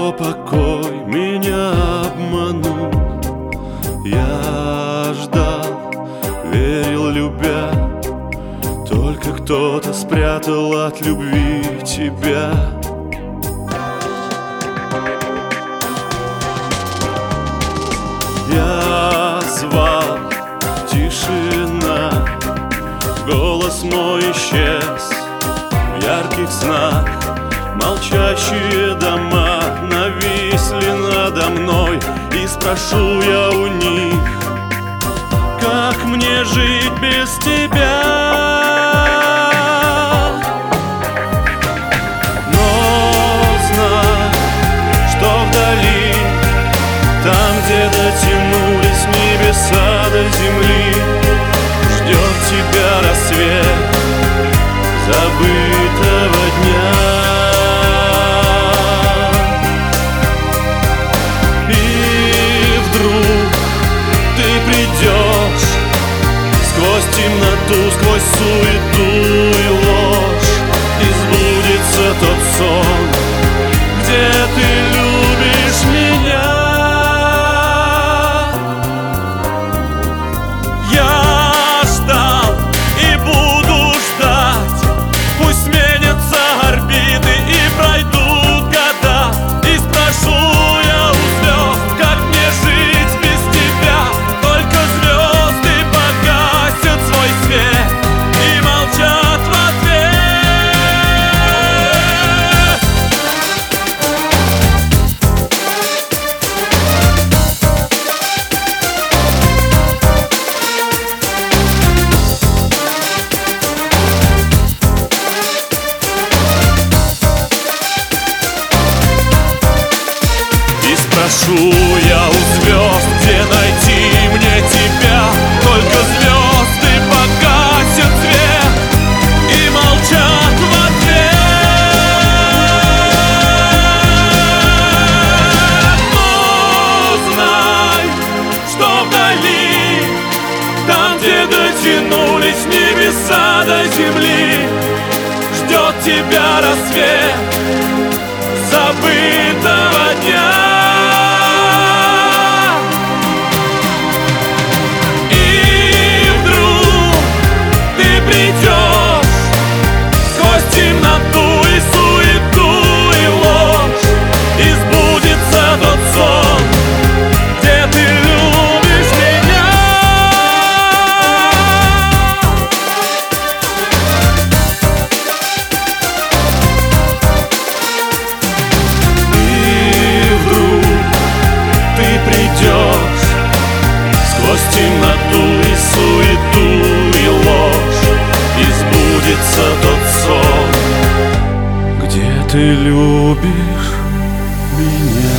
его покой меня обманул. Я ждал, верил, любя, только кто-то спрятал от любви тебя. Я звал, тишина, голос мой исчез в ярких снах. Молчащие дома нависли надо мной, и спрошу я у них, как мне жить без тебя? Но знай, что вдали, там, где дотянулись небеса до земли, ждет тебя рассвет забытого дня. Сквозь темноту, сквозь суету и ложь, и сбудется тот сон, где ты любишь меня. Я ждал и буду ждать, пусть сменятся орбиты и пройдут года, и спрошу я у звезд, как мне жить без тебя. Только звезды погасят свой свет и молчат в ответ. И спрошу я у звезд, где найти мне тебя. Только звезды погасят свет и молчат в ответ. Но знай, что вдали, там, где дотянулись небеса до земли, ждет тебя рассвет забытого дня. Сквозь темноту и суету и ложь, и сбудется тот сон, где ты любишь меня.